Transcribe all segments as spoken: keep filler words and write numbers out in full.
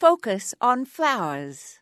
Focus on flowers.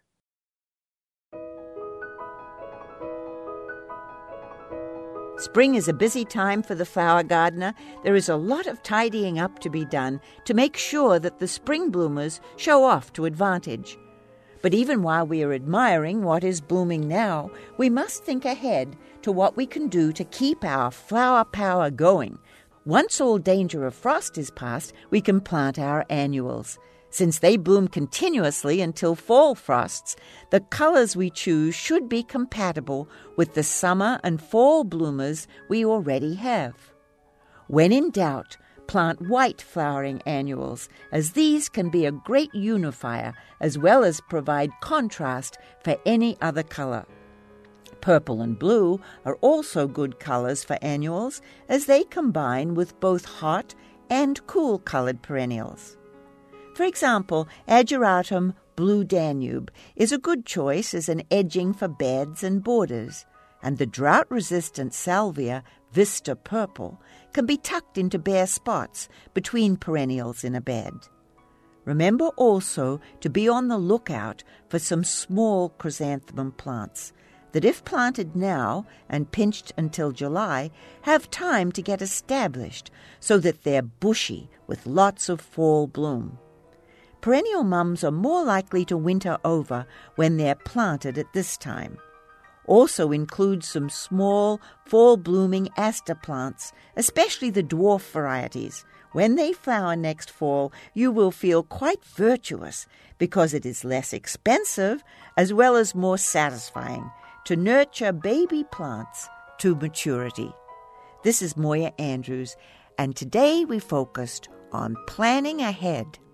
Spring is a busy time for the flower gardener. There is a lot of tidying up to be done to make sure that the spring bloomers show off to advantage. But even while we are admiring what is blooming now, we must think ahead to what we can do to keep our flower power going. Once all danger of frost is past, we can plant our annuals. Since they bloom continuously until fall frosts, the colors we choose should be compatible with the summer and fall bloomers we already have. When in doubt, plant white flowering annuals, as these can be a great unifier as well as provide contrast for any other color. Purple and blue are also good colors for annuals, as they combine with both hot and cool-colored perennials. For example, Ageratum Blue Danube is a good choice as an edging for beds and borders, and the drought-resistant Salvia Vista Purple can be tucked into bare spots between perennials in a bed. Remember also to be on the lookout for some small chrysanthemum plants that, if planted now and pinched until July, have time to get established so that they're bushy with lots of fall bloom. Perennial mums are more likely to winter over when they're planted at this time. Also include some small fall-blooming aster plants, especially the dwarf varieties. When they flower next fall, you will feel quite virtuous because it is less expensive as well as more satisfying to nurture baby plants to maturity. This is Moya Andrews, and today we focused on planning ahead.